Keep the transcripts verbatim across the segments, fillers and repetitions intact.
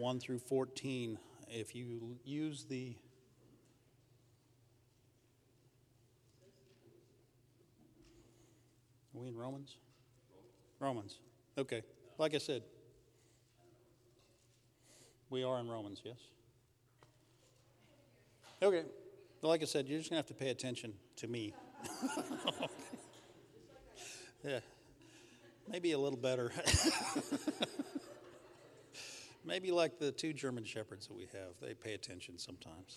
one through fourteen. If you use the Are we in Romans? Romans. Okay. Like I said, we are in Romans, yes? Okay. Well, like I said, you're just going to have to pay attention to me. Yeah. Maybe a little better. Maybe like the two German shepherds that we have. They pay attention sometimes.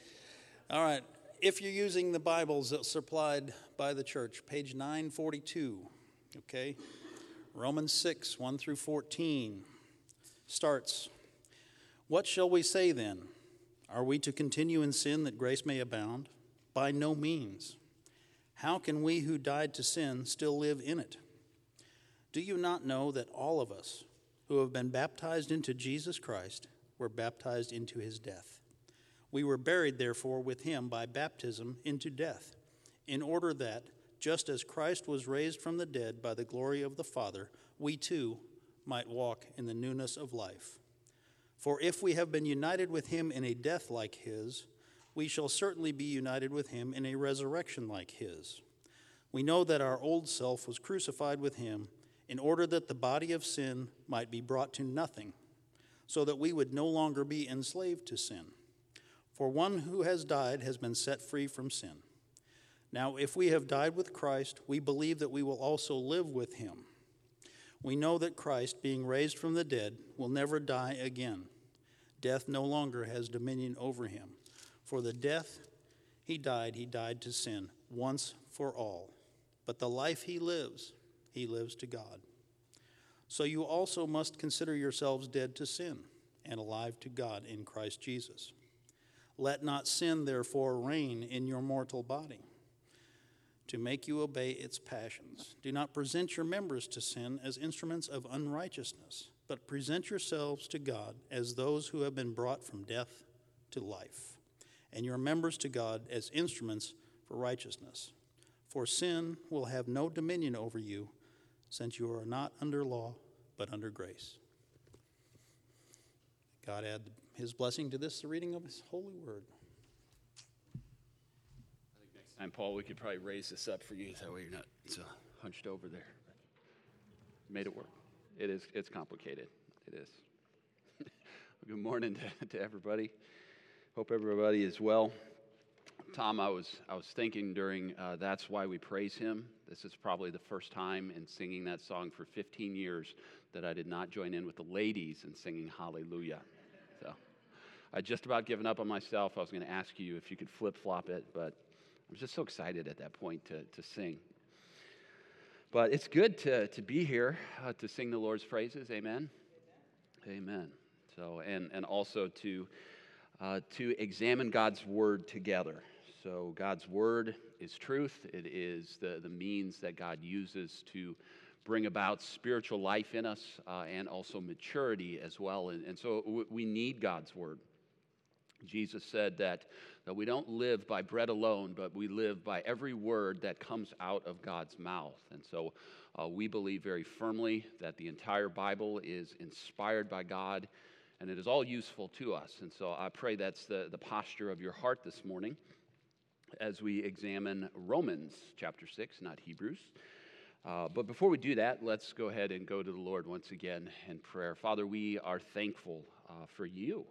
All right. If you're using the Bibles supplied by the church, page nine forty-two, okay? Romans six, one through fourteen starts. What shall we say then? Are we to continue in sin that grace may abound? By no means. How can we who died to sin still live in it? Do you not know that all of us who have been baptized into Jesus Christ were baptized into his death? We were buried, therefore, with him by baptism into death, in order that, just as Christ was raised from the dead by the glory of the Father, we too might walk in the newness of life. For if we have been united with him in a death like his, we shall certainly be united with him in a resurrection like his. We know that our old self was crucified with him in order that the body of sin might be brought to nothing, so that we would no longer be enslaved to sin. For one who has died has been set free from sin. Now, if we have died with Christ, we believe that we will also live with him. We know that Christ, being raised from the dead, will never die again. Death no longer has dominion over him. For the death he died, he died to sin once for all. But the life he lives, he lives to God. So you also must consider yourselves dead to sin and alive to God in Christ Jesus. Let not sin, therefore, reign in your mortal body, to make you obey its passions. Do not present your members to sin as instruments of unrighteousness, but present yourselves to God as those who have been brought from death to life, and your members to God as instruments for righteousness. For sin will have no dominion over you, since you are not under law, but under grace. God add his blessing to this, the reading of his holy word. I think next time, Paul, we could probably raise this up for you. That way you're not so hunched over there. Made it work. It is, it's complicated. It is. Good morning to, to everybody. Hope everybody is well. Tom, I was I was thinking during uh, That's Why We Praise Him. This is probably the first time in singing that song for fifteen years that I did not join in with the ladies in singing Hallelujah. So I'd just about given up on myself. I was going to ask you if you could flip-flop it, but I was just so excited at that point to, to sing. But it's good to, to be here uh, to sing the Lord's praises. Amen? Amen. Amen. So, and, and also to, uh, to examine God's Word together. So God's Word is truth. It is the, the means that God uses to bring about spiritual life in us uh, and also maturity as well. And, and so w- we need God's Word. Jesus said that, that we don't live by bread alone, but we live by every word that comes out of God's mouth. And so uh, we believe very firmly that the entire Bible is inspired by God, and it is all useful to us. And so I pray that's the, the posture of your heart this morning as we examine Romans chapter six, not Hebrews. Uh, but before we do that, let's go ahead and go to the Lord once again in prayer. Father, we are thankful uh, for you,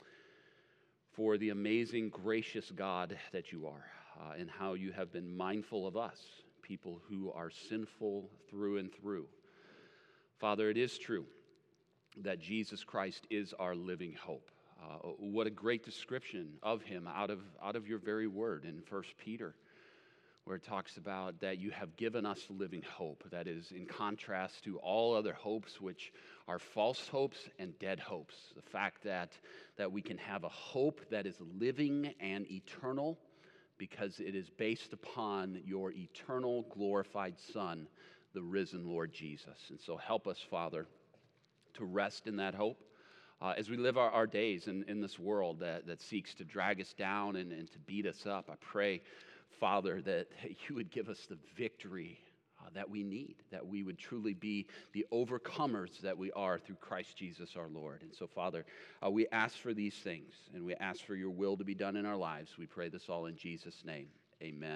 for the amazing, gracious God that you are, uh, and how you have been mindful of us, people who are sinful through and through. Father, it is true that Jesus Christ is our living hope. Uh, what a great description of him out of, out of your very word in First Peter, where it talks about that you have given us living hope. That is in contrast to all other hopes, which are false hopes and dead hopes. The fact that, that we can have a hope that is living and eternal because it is based upon your eternal glorified Son, the risen Lord Jesus. And so help us, Father, to rest in that hope uh, as we live our, our days in, in this world that, that seeks to drag us down and, and to beat us up. I pray, Father, that you would give us the victory uh, that we need, that we would truly be the overcomers that we are through Christ Jesus our Lord. And so, Father, uh, we ask for these things, and we ask for your will to be done in our lives. We pray this all in Jesus' name. Amen.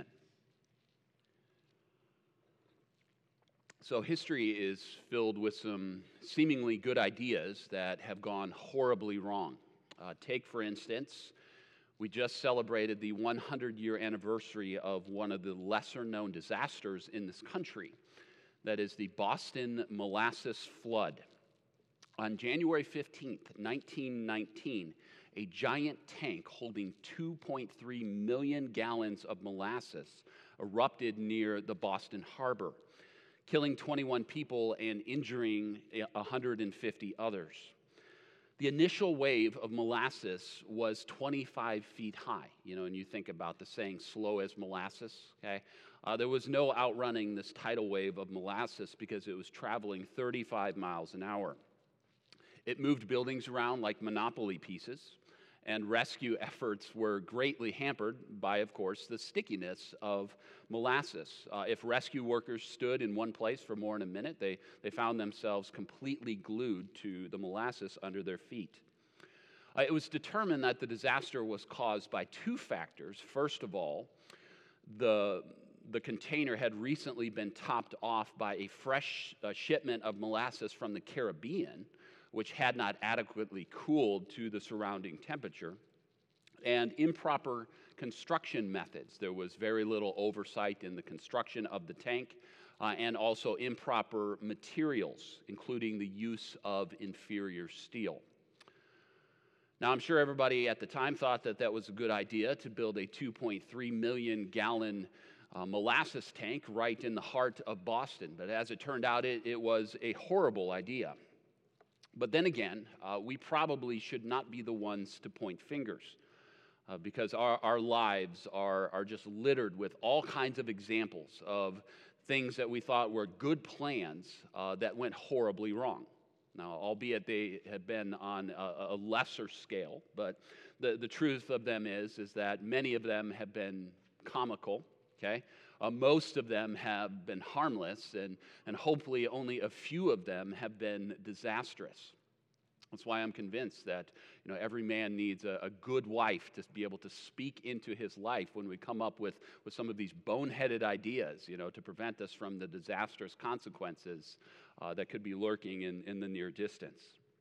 So history is filled with some seemingly good ideas that have gone horribly wrong. Uh, take, for instance, we just celebrated the hundred-year anniversary of one of the lesser-known disasters in this country. That is the Boston Molasses Flood. On January fifteenth, nineteen nineteen, a giant tank holding two point three million gallons of molasses erupted near the Boston Harbor, killing twenty-one people and injuring one hundred fifty others. The initial wave of molasses was twenty-five feet high. You know, and you think about the saying, slow as molasses, okay? Uh, there was no outrunning this tidal wave of molasses because it was traveling thirty-five miles an hour. It moved buildings around like Monopoly pieces, and rescue efforts were greatly hampered by, of course, the stickiness of molasses. Uh, if rescue workers stood in one place for more than a minute, they, they found themselves completely glued to the molasses under their feet. Uh, it was determined that the disaster was caused by two factors. First of all, the, the container had recently been topped off by a fresh uh, shipment of molasses from the Caribbean, which had not adequately cooled to the surrounding temperature, and improper construction methods. There was very little oversight in the construction of the tank, uh, and also improper materials, including the use of inferior steel. Now, I'm sure everybody at the time thought that that was a good idea to build a two point three million gallon uh, molasses tank right in the heart of Boston, but as it turned out, it, it was a horrible idea. But then again, uh, we probably should not be the ones to point fingers uh, because our, our lives are, are just littered with all kinds of examples of things that we thought were good plans uh, that went horribly wrong. Now, albeit they had been on a, a lesser scale, but the, the truth of them is, is that many of them have been comical, okay? Uh, most of them have been harmless, and, and hopefully only a few of them have been disastrous. That's why I'm convinced that you know every man needs a, a good wife to be able to speak into his life when we come up with, with some of these boneheaded ideas, you know, to prevent us from the disastrous consequences uh, that could be lurking in, in the near distance.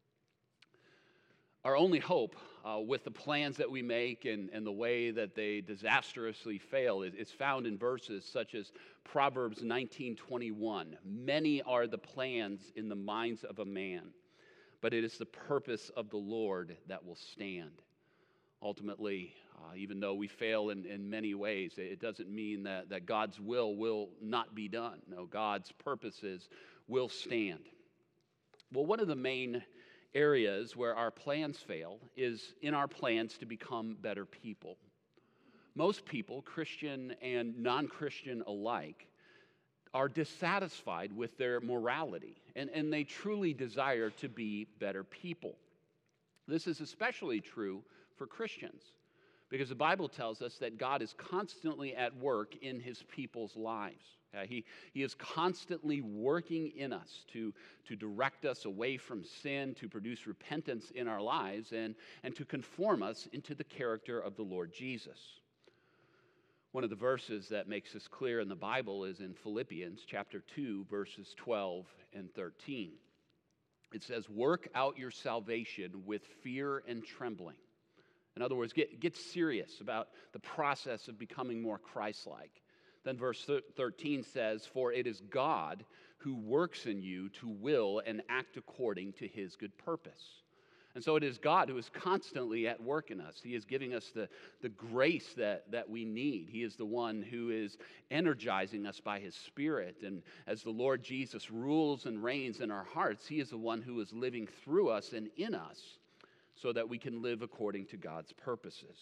Our only hope uh, with the plans that we make and, and the way that they disastrously fail is, is found in verses such as Proverbs nineteen twenty-one. Many are the plans in the minds of a man, but it is the purpose of the Lord that will stand. Ultimately, uh, even though we fail in, in many ways, it doesn't mean that, that God's will will not be done. No, God's purposes will stand. Well, one of the main areas where our plans fail is in our plans to become better people. Most people, Christian and non-Christian alike, are dissatisfied with their morality, and, and they truly desire to be better people. This is especially true for Christians, because the Bible tells us that God is constantly at work in his people's lives. Uh, he, he is constantly working in us to, to direct us away from sin, to produce repentance in our lives, and, and to conform us into the character of the Lord Jesus. One of the verses that makes this clear in the Bible is in Philippians chapter two, verses twelve and thirteen. It says, "Work out your salvation with fear and trembling." In other words, get, get serious about the process of becoming more Christ-like. Then verse thirteen says, "For it is God who works in you to will and act according to his good purpose." And so it is God who is constantly at work in us. He is giving us the, the grace that, that we need. He is the one who is energizing us by his Spirit. And as the Lord Jesus rules and reigns in our hearts, he is the one who is living through us and in us so that we can live according to God's purposes.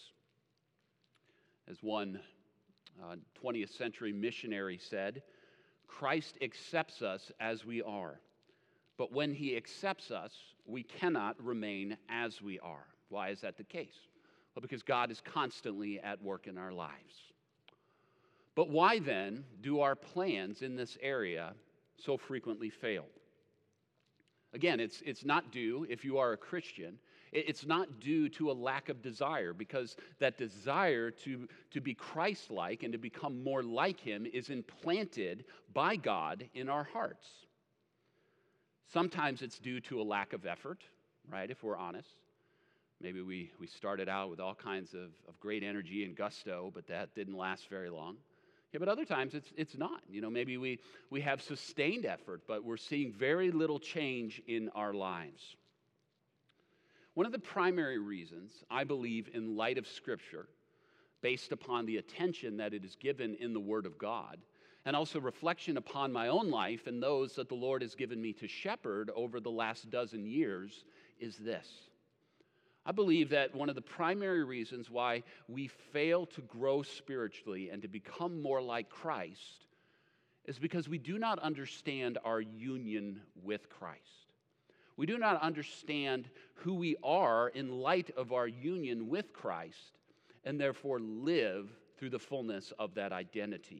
As one uh, twentieth century missionary said, "Christ accepts us as we are. But when he accepts us, we cannot remain as we are." Why is that the case? Well, because God is constantly at work in our lives. But why then do our plans in this area so frequently fail? Again, it's, it's not due, if you are a Christian, it's not due to a lack of desire, because that desire to, to be Christ-like and to become more like him is implanted by God in our hearts. Sometimes it's due to a lack of effort, right, if we're honest. Maybe we, we started out with all kinds of, of great energy and gusto, but that didn't last very long. Yeah, but other times it's it's not. You know, maybe we, we have sustained effort, but we're seeing very little change in our lives. One of the primary reasons, I believe, in light of Scripture, based upon the attention that it is given in the Word of God, and also reflection upon my own life and those that the Lord has given me to shepherd over the last dozen years, is this. I believe that one of the primary reasons why we fail to grow spiritually and to become more like Christ is because we do not understand our union with Christ. We do not understand who we are in light of our union with Christ, and therefore live through the fullness of that identity.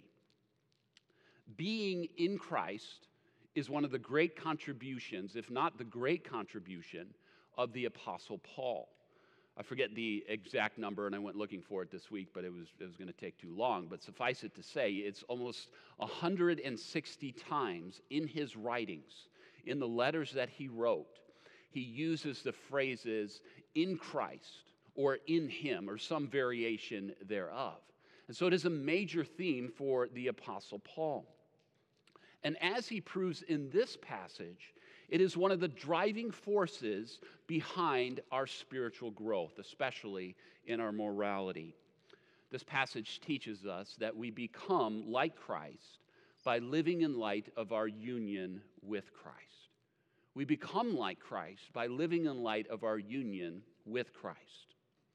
Being in Christ is one of the great contributions, if not the great contribution, of the Apostle Paul. I forget the exact number, and I went looking for it this week, but it was, it was going to take too long. But suffice it to say, it's almost one hundred sixty times in his writings, in the letters that he wrote, he uses the phrases in Christ or in him or some variation thereof. And so it is a major theme for the Apostle Paul. And as he proves in this passage, it is one of the driving forces behind our spiritual growth, especially in our morality. This passage teaches us that we become like Christ by living in light of our union with Christ. We become like Christ by living in light of our union with Christ.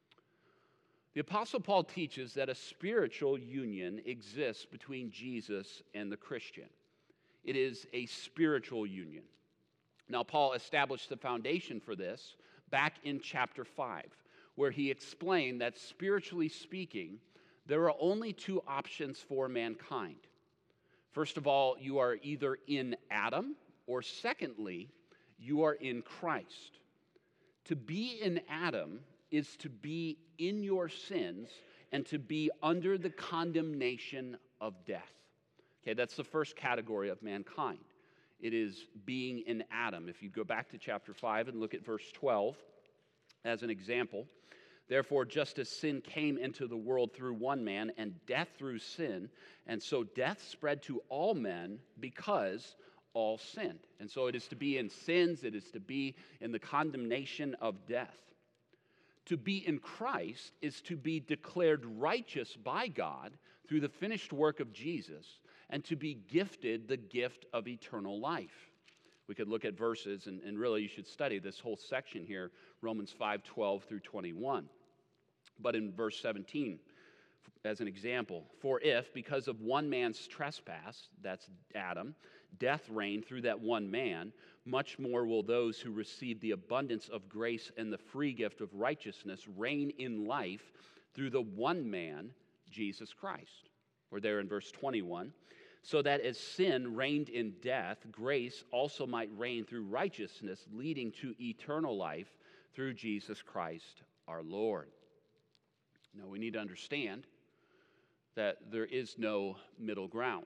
The Apostle Paul teaches that a spiritual union exists between Jesus and the Christian. It is a spiritual union. Now, Paul established the foundation for this back in chapter five, where he explained that spiritually speaking, there are only two options for mankind. First of all, you are either in Adam, or secondly, you are in Christ. To be in Adam is to be in your sins and to be under the condemnation of death. Okay, that's the first category of mankind. It is being in Adam. If you go back to chapter five and look at verse twelve as an example, therefore, just as sin came into the world through one man and death through sin, and so death spread to all men because all sinned. And so it is to be in sins, it is to be in the condemnation of death. To be in Christ is to be declared righteous by God through the finished work of Jesus, and to be gifted the gift of eternal life. We could look at verses, and, and really you should study this whole section here, Romans five, twelve through twenty-one. But in verse seventeen, as an example, for if, because of one man's trespass, that's Adam, death reigned through that one man, much more will those who receive the abundance of grace and the free gift of righteousness reign in life through the one man, Jesus Christ. We're there in verse twenty-one. So that as sin reigned in death, grace also might reign through righteousness, leading to eternal life through Jesus Christ our Lord. Now, we need to understand that there is no middle ground.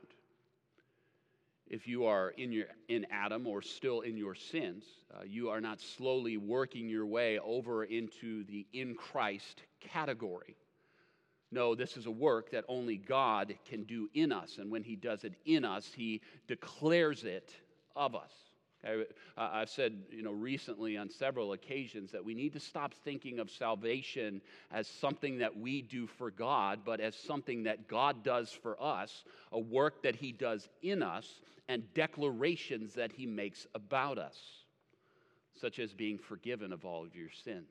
If you are in your in Adam or still in your sins, uh, you are not slowly working your way over into the in Christ category. No, this is a work that only God can do in us. And when he does it in us, he declares it of us. Okay? Uh, I've said, you know, recently on several occasions that we need to stop thinking of salvation as something that we do for God, but as something that God does for us, a work that he does in us, and declarations that he makes about us, such as being forgiven of all of your sins,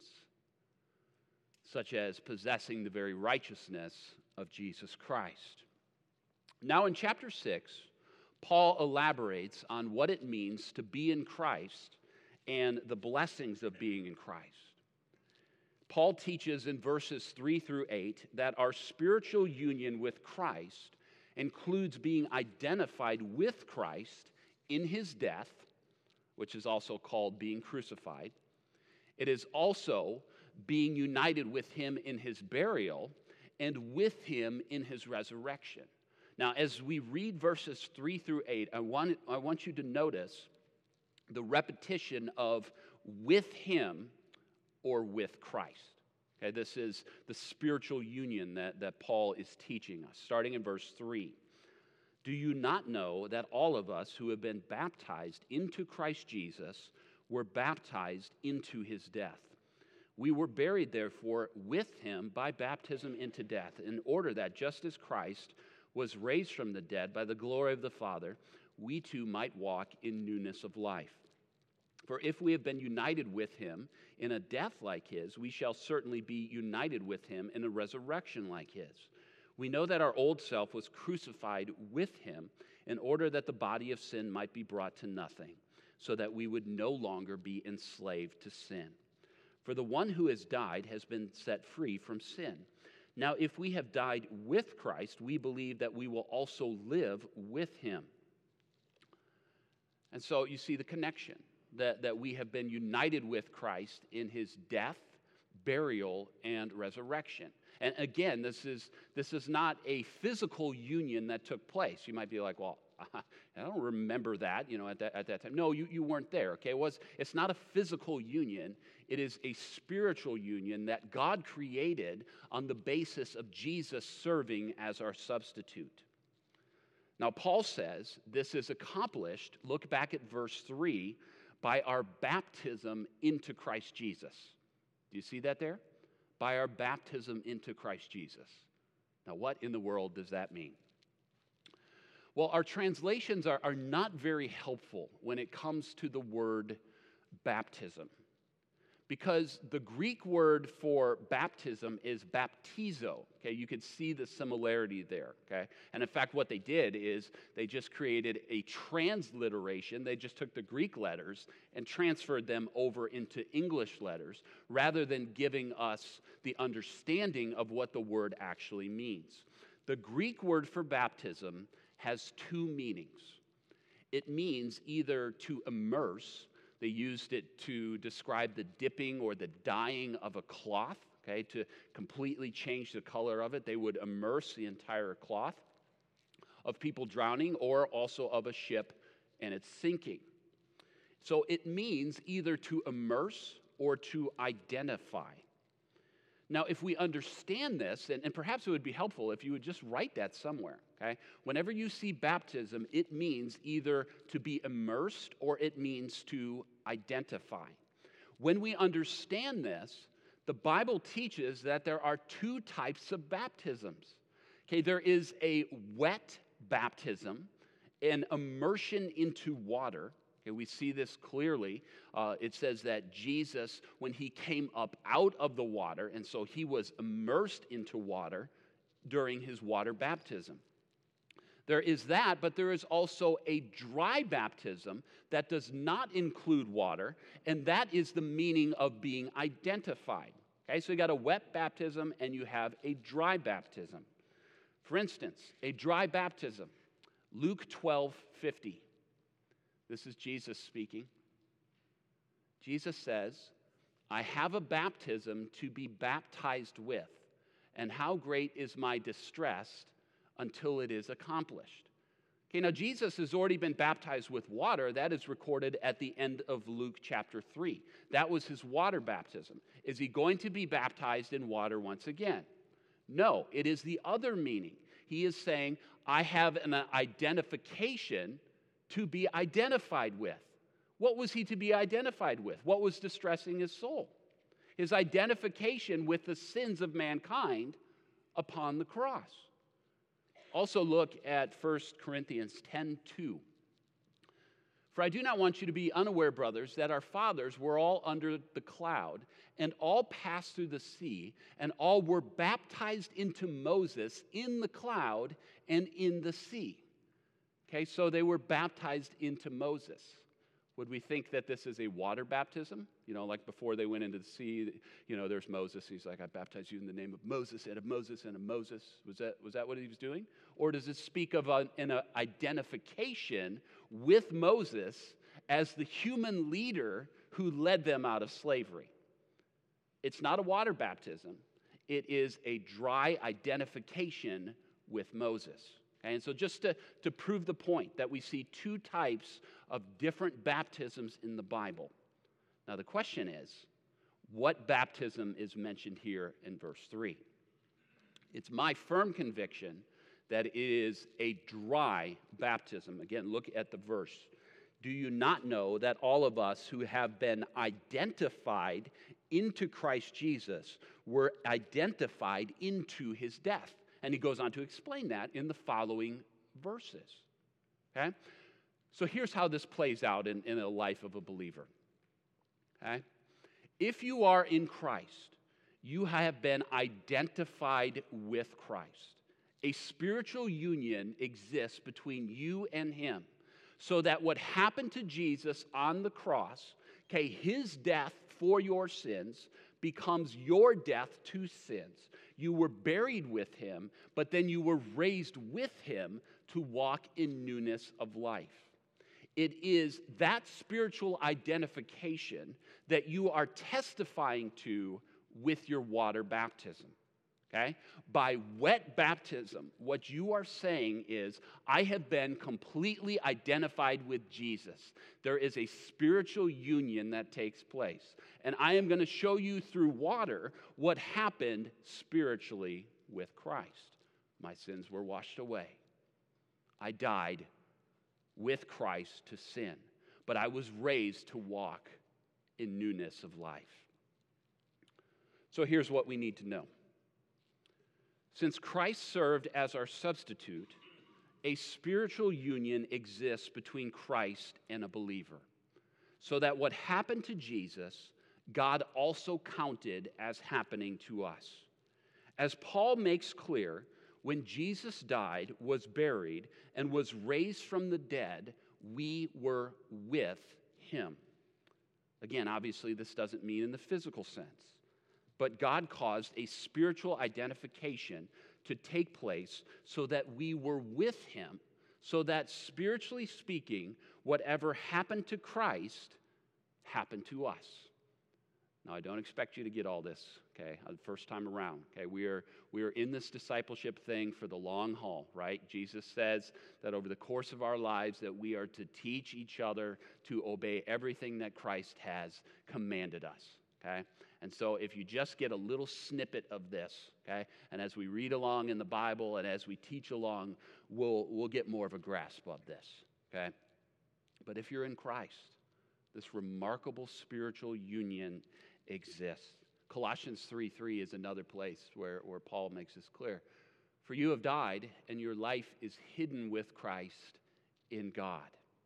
such as possessing the very righteousness of Jesus Christ. Now in chapter six, Paul elaborates on what it means to be in Christ and the blessings of being in Christ. Paul teaches in verses three through eight that our spiritual union with Christ includes being identified with Christ in his death, which is also called being crucified. It is also being united with him in his burial and with him in his resurrection. Now, as we read verses three through eight, I want, I want you to notice the repetition of with him or with Christ. Okay, this is the spiritual union that, that Paul is teaching us, starting in verse three. Do you not know that all of us who have been baptized into Christ Jesus were baptized into his death? We were buried, therefore, with him by baptism into death, in order that just as Christ was raised from the dead by the glory of the Father, we too might walk in newness of life. For if we have been united with him in a death like his, we shall certainly be united with him in a resurrection like his. We know that our old self was crucified with him in order that the body of sin might be brought to nothing, so that we would no longer be enslaved to sin. For the one who has died has been set free from sin. Now, if we have died with Christ, we believe that we will also live with him. And so you see the connection, that, that we have been united with Christ in his death, burial, and resurrection. And again, this is, this is not a physical union that took place. You might be like, well, I don't remember that, you know, at that, at that time. No, you, you weren't there, okay? It was, it's not a physical union. It is a spiritual union that God created on the basis of Jesus serving as our substitute. Now, Paul says this is accomplished, look back at verse three, by our baptism into Christ Jesus. Do you see that there? By our baptism into Christ Jesus. Now, what in the world does that mean? Well, our translations are, are not very helpful when it comes to the word baptism, because the Greek word for baptism is baptizo. Okay, you can see the similarity there. Okay, and in fact, what they did is they just created a transliteration. They just took the Greek letters and transferred them over into English letters, rather than giving us the understanding of what the word actually means. The Greek word for baptism has two meanings. It means either to immerse. They used it to describe the dipping or the dyeing of a cloth, okay, to completely change the color of it. They would immerse the entire cloth of people drowning, or also of a ship and its sinking. So it means either to immerse or to identify. Now, if we understand this, and, and perhaps it would be helpful if you would just write that somewhere, okay? Whenever you see baptism, it means either to be immersed or it means to identify. When we understand this, the Bible teaches that there are two types of baptisms. Okay, there is a wet baptism, an immersion into water. Okay, we see this clearly. Uh, it says that Jesus, when he came up out of the water, and so he was immersed into water during his water baptism. There is that, but there is also a dry baptism that does not include water, and that is the meaning of being identified. Okay, so you got a wet baptism and you have a dry baptism. For instance, a dry baptism, Luke twelve fifty. This is Jesus speaking. Jesus says, I have a baptism to be baptized with, and how great is my distress until it is accomplished. Okay, now Jesus has already been baptized with water. That is recorded at the end of Luke chapter three. That was his water baptism. Is he going to be baptized in water once again? No, it is the other meaning. He is saying, I have an identification to be identified with. What was he to be identified with? What was distressing his soul? His identification with the sins of mankind upon the cross. Also look at First Corinthians ten two. For I do not want you to be unaware, brothers, that our fathers were all under the cloud, and all passed through the sea, and all were baptized into Moses in the cloud and in the sea. Okay, so they were baptized into Moses. Would we think that this is a water baptism? You know, like before they went into the sea, you know, there's Moses. He's like, I baptize you in the name of Moses and of Moses and of Moses. Was that, was that what he was doing? Or does it speak of an, an identification with Moses as the human leader who led them out of slavery? It's not a water baptism. It is a dry identification with Moses. Okay? And so just to, to prove the point that we see two types of different baptisms in the Bible. Now the question is, what baptism is mentioned here in verse three? It's my firm conviction that it is a dry baptism. Again, look at the verse. Do you not know that all of us who have been identified into Christ Jesus were identified into his death? And he goes on to explain that in the following verses. Okay? So here's how this plays out in, in the life of a believer. Okay? If you are in Christ, you have been identified with Christ. A spiritual union exists between you and him, so that what happened to Jesus on the cross, okay, his death for your sins becomes your death to sins. You were buried with him, but then you were raised with him to walk in newness of life. It is that spiritual identification that you are testifying to with your water baptism. Okay? By wet baptism, what you are saying is, I have been completely identified with Jesus. There is a spiritual union that takes place. And I am going to show you through water what happened spiritually with Christ. My sins were washed away. I died with Christ to sin, but I was raised to walk in newness of life. So here's what we need to know. Since Christ served as our substitute, a spiritual union exists between Christ and a believer, so that what happened to Jesus, God also counted as happening to us. As Paul makes clear, when Jesus died, was buried, and was raised from the dead, we were with him. Again, obviously, this doesn't mean in the physical sense. But God caused a spiritual identification to take place so that we were with him, so that spiritually speaking, whatever happened to Christ happened to us. Now, I don't expect you to get all this, okay, the first time around. Okay, we are, we are in this discipleship thing for the long haul, right? Jesus says that over the course of our lives that we are to teach each other to obey everything that Christ has commanded us, okay? And so if you just get a little snippet of this, okay, and as we read along in the Bible and as we teach along, we'll, we'll get more of a grasp of this, okay? But if you're in Christ, this remarkable spiritual union exists. Colossians three three is another place where, where Paul makes this clear. For you have died, and your life is hidden with Christ in God.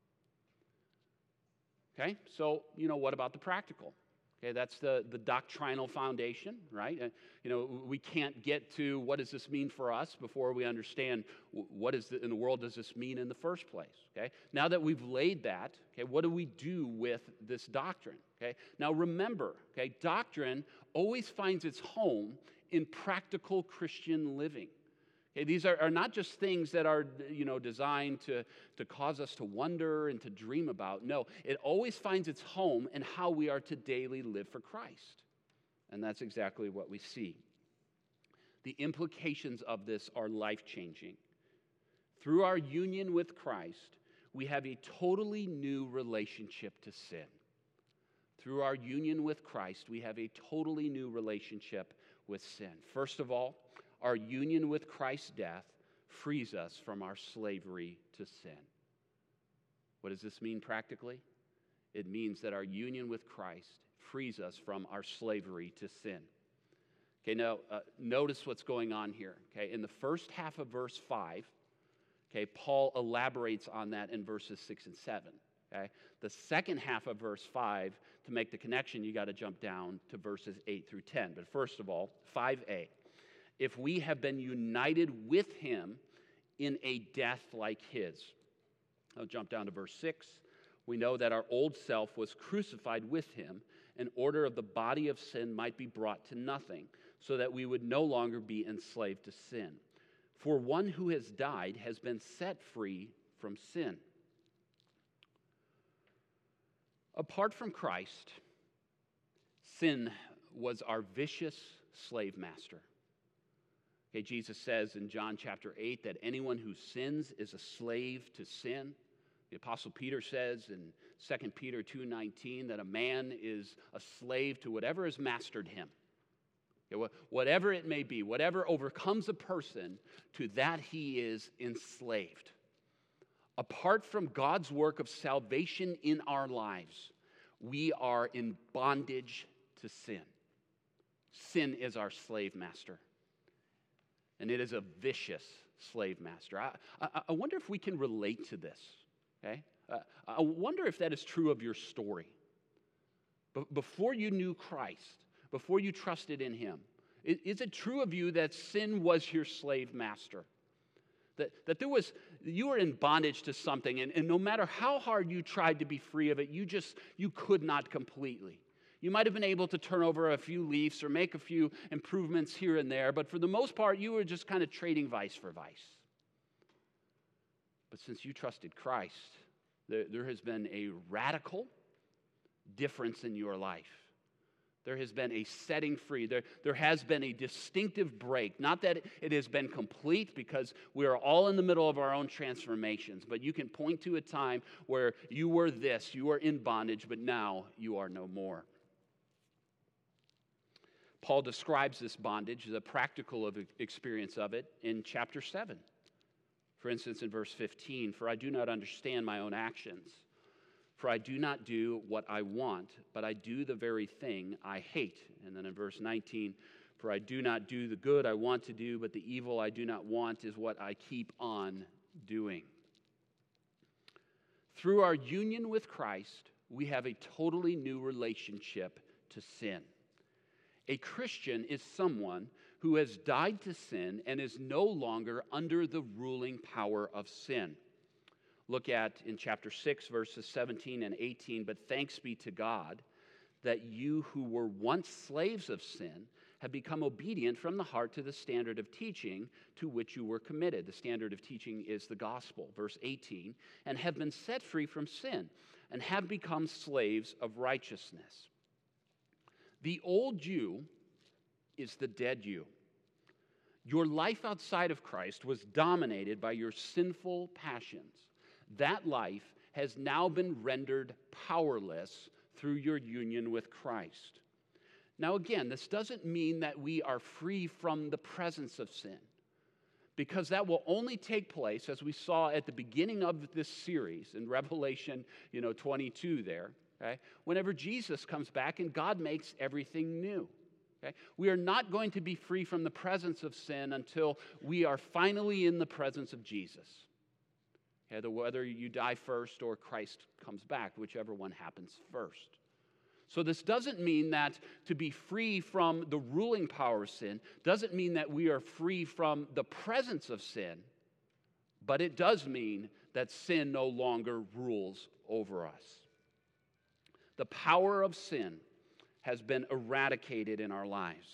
Okay, so, you know, what about the practical? Okay, that's the, the doctrinal foundation, right? Uh, you know, we can't get to what does this mean for us before we understand what is the, in the world does this mean in the first place, okay? Now that we've laid that, okay, what do we do with this doctrine, okay? Now remember, okay, doctrine always finds its home in practical Christian living. Okay, these are, are not just things that are, you know, designed to, to cause us to wonder and to dream about. No, it always finds its home in how we are to daily live for Christ. And that's exactly what we see. The implications of this are life-changing. Through our union with Christ, we have a totally new relationship to sin. Through our union with Christ, we have a totally new relationship with sin. First of all, our union with Christ's death frees us from our slavery to sin. What does this mean practically? It means that our union with Christ frees us from our slavery to sin. Okay, now uh, notice what's going on here. Okay, in the first half of verse five, okay, Paul elaborates on that in verses six and seven. Okay, the second half of verse five, to make the connection, you got to jump down to verses eight through ten. But first of all, five a. If we have been united with him in a death like his. I'll jump down to verse six. We know that our old self was crucified with him in order of the body of sin might be brought to nothing, so that we would no longer be enslaved to sin. For one who has died has been set free from sin. Apart from Christ, sin was our vicious slave master. Okay, Jesus says in John chapter eight that anyone who sins is a slave to sin. The Apostle Peter says in Second Peter two nineteen that a man is a slave to whatever has mastered him. Okay, whatever it may be, whatever overcomes a person, to that he is enslaved. Apart from God's work of salvation in our lives, we are in bondage to sin. Sin is our slave master, and it is a vicious slave master. I, I, I wonder if we can relate to this, okay? Uh, I wonder if that is true of your story. Be- before you knew Christ, before you trusted in him, is, is it true of you that sin was your slave master? That, that there was, you were in bondage to something, and, and no matter how hard you tried to be free of it, you just, you could not completely. You might have been able to turn over a few leaves or make a few improvements here and there, but for the most part, you were just kind of trading vice for vice. But since you trusted Christ, there, there has been a radical difference in your life. There has been a setting free. There, there has been a distinctive break. Not that it has been complete, because we are all in the middle of our own transformations, but you can point to a time where you were this, you were in bondage, but now you are no more. Paul describes this bondage, the practical experience of it, in chapter seven. For instance, in verse fifteen, "For I do not understand my own actions. For I do not do what I want, but I do the very thing I hate." And then in verse nineteen, "For I do not do the good I want to do, but the evil I do not want is what I keep on doing." Through our union with Christ, we have a totally new relationship to sin. A Christian is someone who has died to sin and is no longer under the ruling power of sin. Look at in chapter six, verses seventeen and eighteen, "But thanks be to God that you who were once slaves of sin have become obedient from the heart to the standard of teaching to which you were committed." The standard of teaching is the gospel, verse eighteen, "and have been set free from sin and have become slaves of righteousness." The old you is the dead you. Your life outside of Christ was dominated by your sinful passions. That life has now been rendered powerless through your union with Christ. Now again, this doesn't mean that we are free from the presence of sin, because that will only take place, as we saw at the beginning of this series in Revelation, you know, twenty-two there, okay? Whenever Jesus comes back and God makes everything new. Okay? We are not going to be free from the presence of sin until we are finally in the presence of Jesus. Okay, whether you die first or Christ comes back, whichever one happens first. So this doesn't mean that to be free from the ruling power of sin doesn't mean that we are free from the presence of sin, but it does mean that sin no longer rules over us. The power of sin has been eradicated in our lives.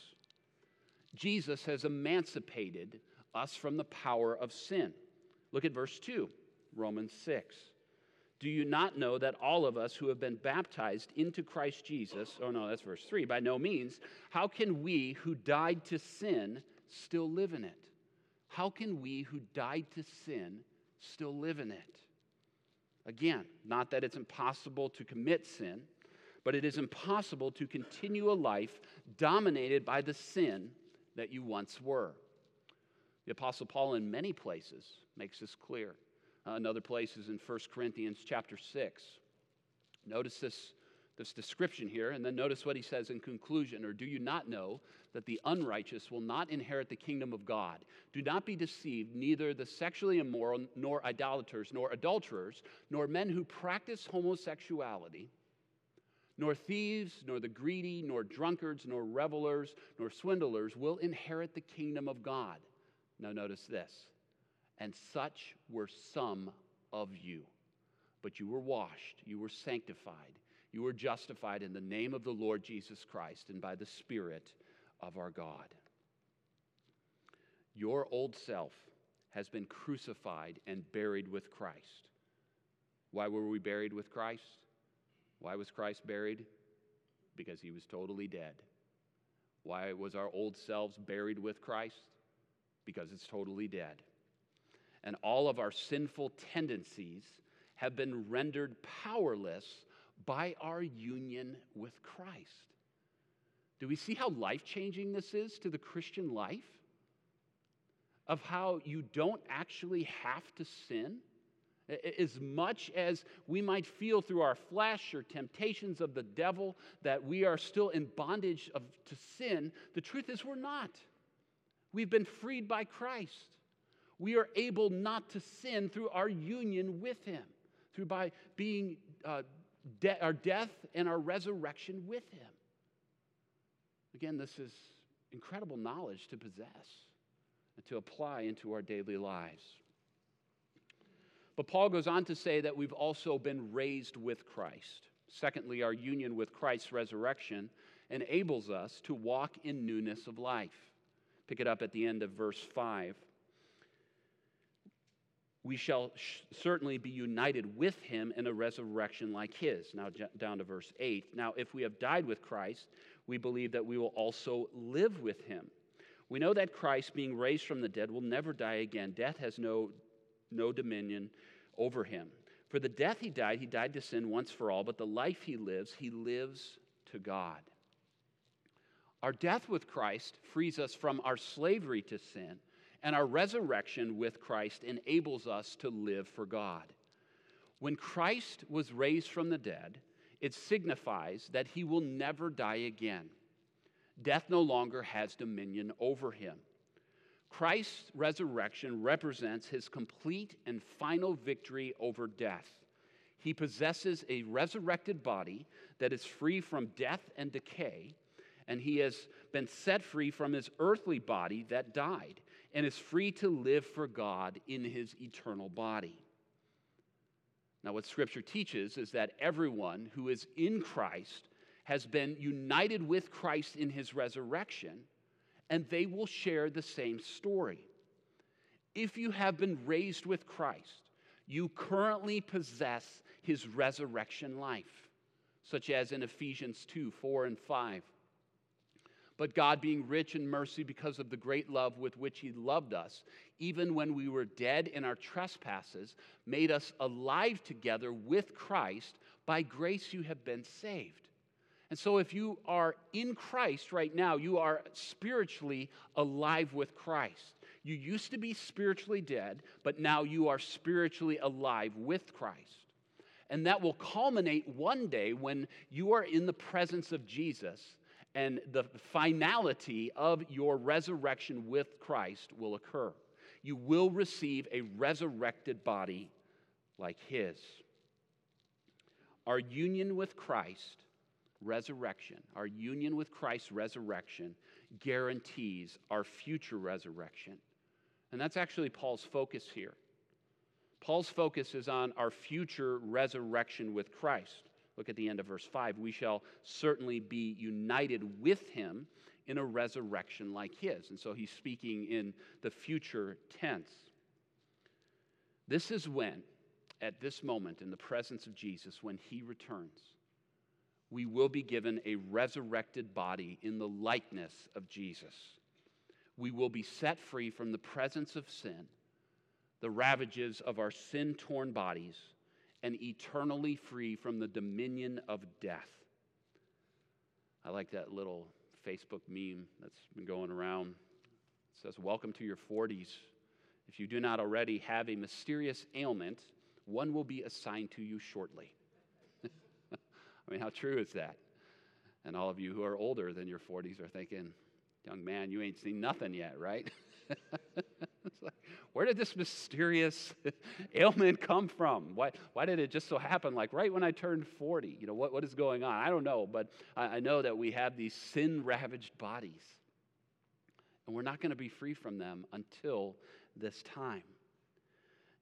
Jesus has emancipated us from the power of sin. Look at verse two, Romans six. "Do you not know that all of us who have been baptized into Christ Jesus," oh no, that's verse three, "by no means, how can we who died to sin still live in it?" How can we who died to sin still live in it? Again, not that it's impossible to commit sin, but it is impossible to continue a life dominated by the sin that you once were. The Apostle Paul in many places makes this clear. Uh, another place is in First Corinthians chapter six. Notice this, this description here, and then notice what he says in conclusion. "Or do you not know that the unrighteous will not inherit the kingdom of God? Do not be deceived, neither the sexually immoral, nor idolaters, nor adulterers, nor men who practice homosexuality, nor thieves, nor the greedy, nor drunkards, nor revelers, nor swindlers will inherit the kingdom of God." Now notice this. "And such were some of you. but you were washed, you were sanctified, you were justified in the name of the Lord Jesus Christ and by the Spirit of our God. Your old self has been crucified and buried with Christ. Why were we buried with Christ? Why was Christ buried? Because he was totally dead. Why was our old selves buried with Christ? Because it's totally dead. And all of our sinful tendencies have been rendered powerless by our union with Christ. Do we see how life-changing this is to the Christian life? Of how you don't actually have to sin? As much as we might feel through our flesh or temptations of the devil that we are still in bondage of, to sin, the truth is we're not. We've been freed by Christ. We are able not to sin through our union with him, through by being uh, de- our death and our resurrection with him. Again, this is incredible knowledge to possess and to apply into our daily lives. But Paul goes on to say that we've also been raised with Christ. Secondly, our union with Christ's resurrection enables us to walk in newness of life. Pick it up at the end of verse five. We shall sh- certainly be united with him in a resurrection like his. Now j- down to verse eight. Now if we have died with Christ, we believe that we will also live with him. We know that Christ, being raised from the dead, will never die again. Death has no, no dominion over him. For the death he died, he died to sin once for all, but the life he lives, he lives to God. Our death with Christ frees us from our slavery to sin, and our resurrection with Christ enables us to live for God. When Christ was raised from the dead, it signifies that he will never die again. Death no longer has dominion over him. Christ's resurrection represents his complete and final victory over death. He possesses a resurrected body that is free from death and decay, and he has been set free from his earthly body that died and is free to live for God in his eternal body. Now, what Scripture teaches is that everyone who is in Christ has been united with Christ in his resurrection, and they will share the same story. If you have been raised with Christ, you currently possess his resurrection life, such as in Ephesians two, four, and five. But God, being rich in mercy because of the great love with which he loved us, even when we were dead in our trespasses, made us alive together with Christ. By grace you have been saved. And so if you are in Christ right now, you are spiritually alive with Christ. You used to be spiritually dead, but now you are spiritually alive with Christ. And that will culminate one day when you are in the presence of Jesus, and the finality of your resurrection with Christ will occur. You will receive a resurrected body like his. Our union with Christ, resurrection, our union with Christ's resurrection guarantees our future resurrection. And that's actually Paul's focus here. Paul's focus is on our future resurrection with Christ. Look at the end of verse five. We shall certainly be united with him in a resurrection like his. And so he's speaking in the future tense. This is when, at this moment in the presence of Jesus, when he returns, we will be given a resurrected body in the likeness of Jesus. We will be set free from the presence of sin, the ravages of our sin-torn bodies, and eternally free from the dominion of death. I like that little Facebook meme that's been going around. It says, "Welcome to your forties. If you do not already have a mysterious ailment, one will be assigned to you shortly." I mean, how true is that? And all of you who are older than your forties are thinking, young man, you ain't seen nothing yet, right? It's like, where did this mysterious ailment come from? Why, why did it just so happen, like right when I turned forty? You know, what, what is going on? I don't know, but I, I know that we have these sin-ravaged bodies, and we're not going to be free from them until this time.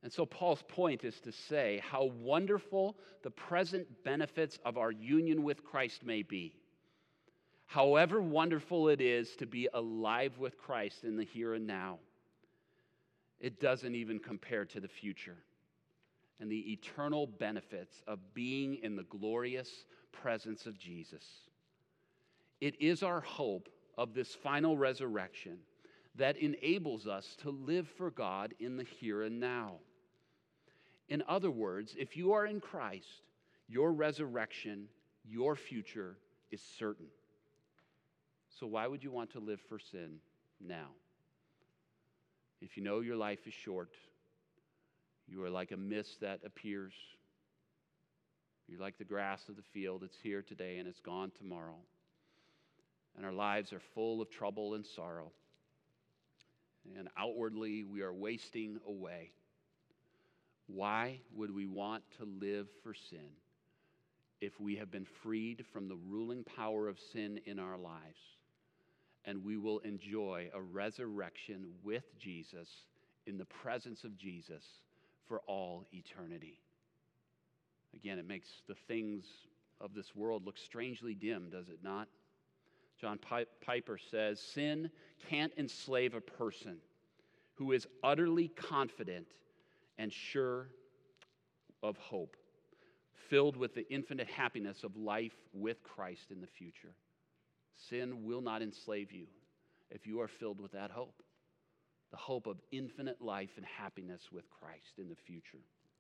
And so Paul's point is to say how wonderful the present benefits of our union with Christ may be. However wonderful it is to be alive with Christ in the here and now, it doesn't even compare to the future and the eternal benefits of being in the glorious presence of Jesus. It is our hope of this final resurrection that enables us to live for God in the here and now. In other words, if you are in Christ, your resurrection, your future is certain. So why would you want to live for sin now? If you know your life is short, you are like a mist that appears. You're like the grass of the field. It's here today and it's gone tomorrow. And our lives are full of trouble and sorrow. And outwardly, we are wasting away. Why would we want to live for sin if we have been freed from the ruling power of sin in our lives? And we will enjoy a resurrection with Jesus in the presence of Jesus for all eternity. Again, it makes the things of this world look strangely dim, does it not? John Piper says, sin can't enslave a person who is utterly confident and sure of hope, filled with the infinite happiness of life with Christ in the future. Sin will not enslave you if you are filled with that hope, the hope of infinite life and happiness with Christ in the future.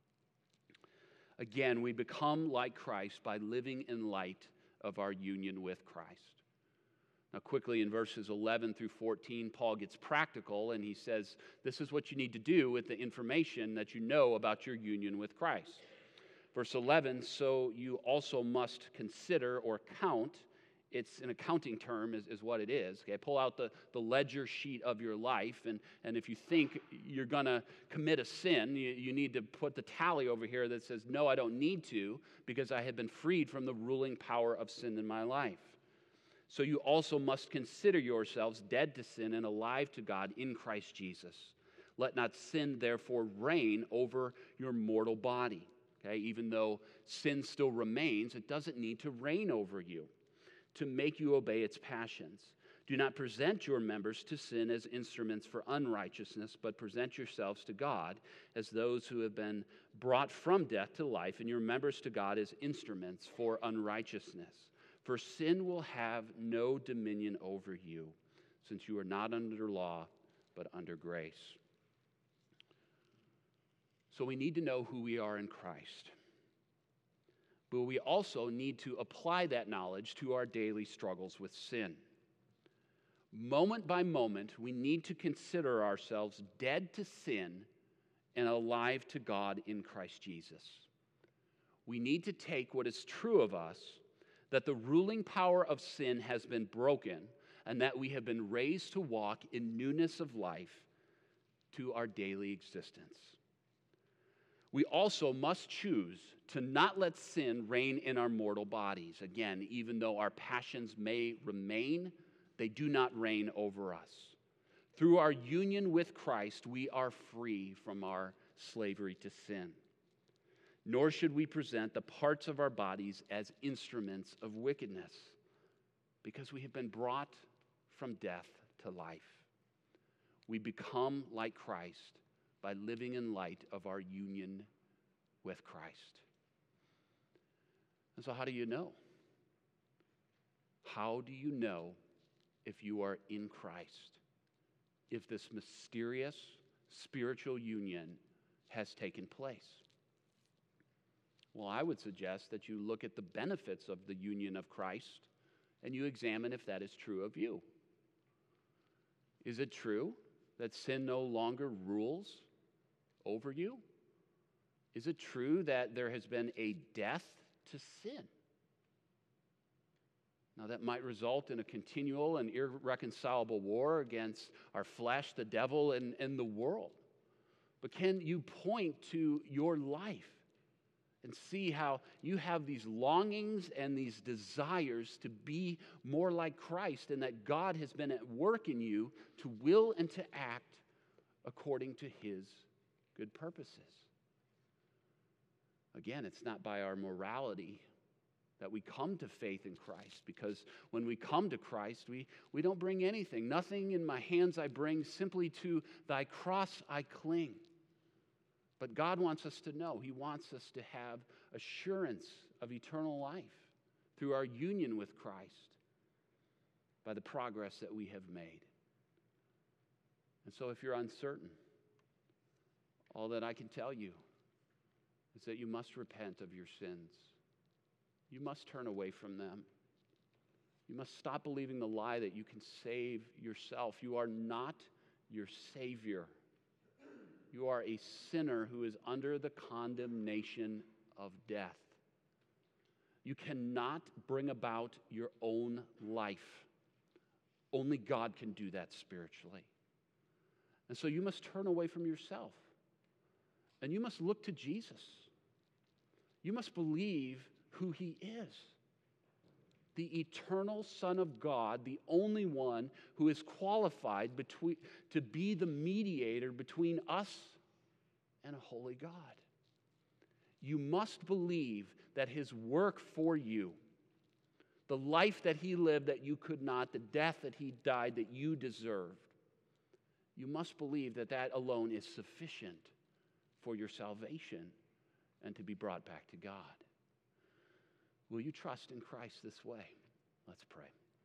Again, we become like Christ by living in light of our union with Christ. Now, quickly in verses eleven through fourteen, Paul gets practical and he says, this is what you need to do with the information that you know about your union with Christ. Verse eleven, so you also must consider or count. It's an accounting term is, is what it is. Okay, pull out the, the ledger sheet of your life, and, and if you think you're going to commit a sin, you, you need to put the tally over here that says, no, I don't need to, because I have been freed from the ruling power of sin in my life. So you also must consider yourselves dead to sin and alive to God in Christ Jesus. Let not sin, therefore, reign over your mortal body. Okay, even though sin still remains, it doesn't need to reign over you, to make you obey its passions. Do not present your members to sin as instruments for unrighteousness, but present yourselves to God as those who have been brought from death to life, and your members to God as instruments for unrighteousness. For sin will have no dominion over you, since you are not under law, but under grace. So we need to know who we are in Christ. But we also need to apply that knowledge to our daily struggles with sin. Moment by moment, we need to consider ourselves dead to sin and alive to God in Christ Jesus. We need to take what is true of us, that the ruling power of sin has been broken, and that we have been raised to walk in newness of life to our daily existence. We also must choose to not let sin reign in our mortal bodies. Again, even though our passions may remain, they do not reign over us. Through our union with Christ, we are free from our slavery to sin. Nor should we present the parts of our bodies as instruments of wickedness, because we have been brought from death to life. We become like Christ by living in light of our union with Christ. And so how do you know? How do you know if you are in Christ? If this mysterious spiritual union has taken place? Well, I would suggest that you look at the benefits of the union of Christ and you examine if that is true of you. Is it true that sin no longer rules over you? Is it true that there has been a death to sin? Now, that might result in a continual and irreconcilable war against our flesh, the devil, and, and the world. But can you point to your life and see how you have these longings and these desires to be more like Christ, and that God has been at work in you to will and to act according to his good purposes. Again, it's not by our morality that we come to faith in Christ, because when we come to Christ, we, we don't bring anything. Nothing in my hands I bring, simply to thy cross I cling. But God wants us to know. He wants us to have assurance of eternal life through our union with Christ by the progress that we have made. And so if you're uncertain, all that I can tell you is that you must repent of your sins. You must turn away from them. You must stop believing the lie that you can save yourself. You are not your Savior. You are a sinner who is under the condemnation of death. You cannot bring about your own life. Only God can do that spiritually. And so you must turn away from yourself. And you must look to Jesus. You must believe who he is. The eternal Son of God, the only one who is qualified between, to be the mediator between us and a holy God. You must believe that his work for you, the life that he lived that you could not, the death that he died that you deserved, you must believe that that alone is sufficient for your salvation and to be brought back to God. Will you trust in Christ this way? Let's pray.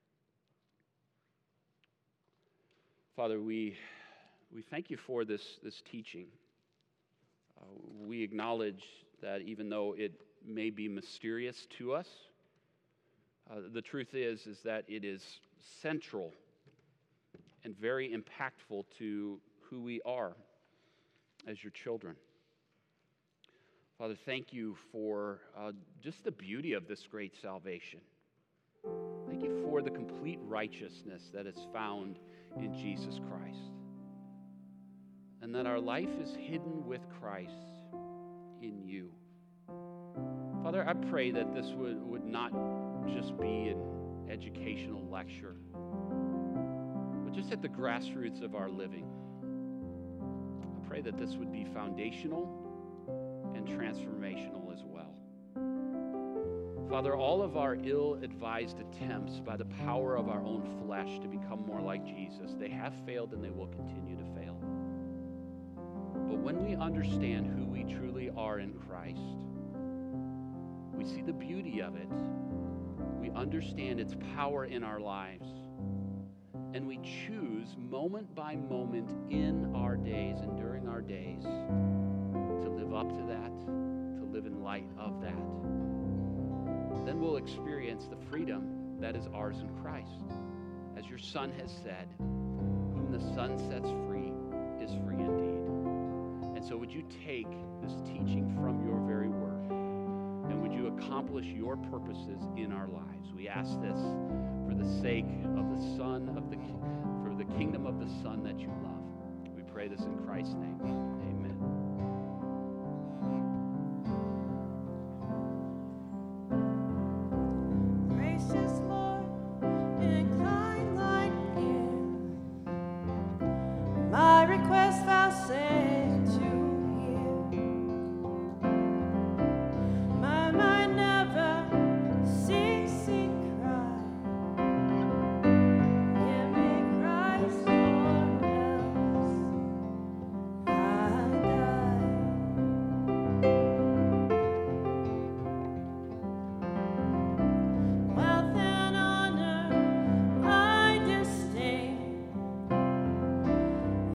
Father, we, we thank you for this, this teaching. Uh, we acknowledge that even though it may be mysterious to us, uh, the truth is, is that it is central and very impactful to who we are as your children. Father, thank you for uh, just the beauty of this great salvation. Thank you for the complete righteousness that is found in Jesus Christ. And that our life is hidden with Christ in you. Father, I pray that this would, would not just be an educational lecture, but just at the grassroots of our living. I pray that this would be foundational and transformational as well. Father, all of our ill-advised attempts by the power of our own flesh to become more like Jesus, they have failed and they will continue to fail. But when we understand who we truly are in Christ, we see the beauty of it. We understand its power in our lives. And we choose moment by moment in our days and during our days to live up to that, to live in light of that. Then we'll experience the freedom that is ours in Christ. As your Son has said, whom the Son sets free is free indeed. And so would you take this teaching from your very word, and would you accomplish your purposes in our lives? We ask this for the sake of the Son of the for the kingdom of the Son that you love. We pray this in Christ's name. Amen.